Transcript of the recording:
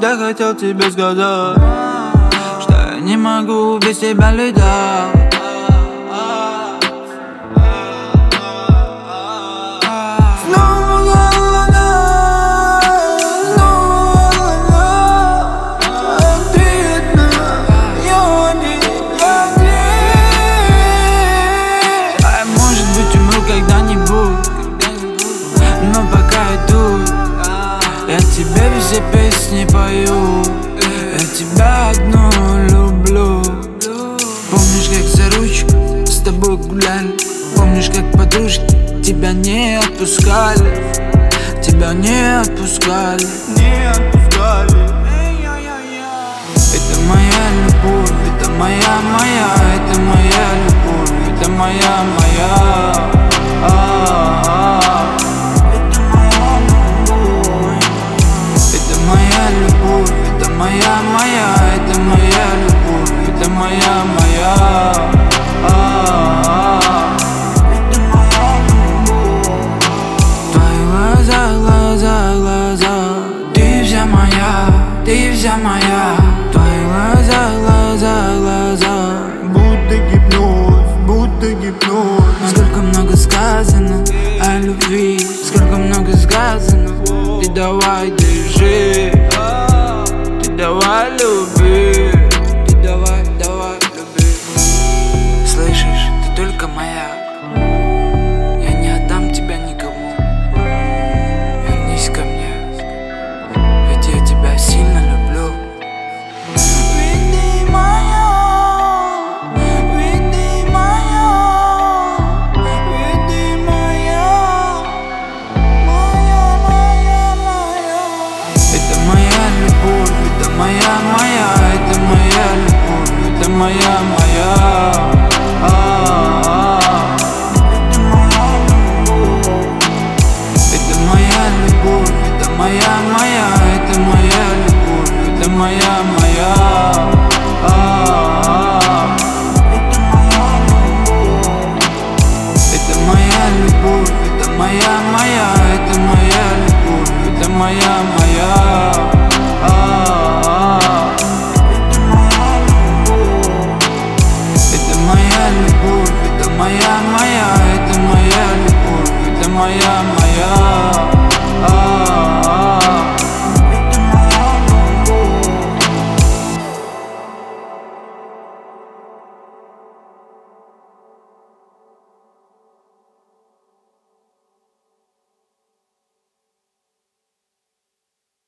всегда хотел тебе сказать, что я не могу без тебя летать. Но пока иду, я тебе все песни пою. Я тебя одну люблю. Помнишь, как за ручку с тобой гуляли? Помнишь, как подружки тебя не отпускали? Тебя не отпускали. Это моя любовь, это моя, это моя любовь, это моя. Это моя любовь, это моя. Твои глаза, ты вся моя, ты вся моя. Твои глаза, будто гипноз. Сколько много сказано о любви, сколько много сказано. Ты давай держи, ты давай люби, ты давай люби. Слышишь, ты только моя, я не отдам тебя никому. Вернись ко мне, ведь я тебя сильно люблю. Ведь ты моя, ведь ты моя, ведь ты моя. Это моя любовь, это моя, это моя любовь, это моя. Это моя любовь, это моя, это моя любовь, это моя.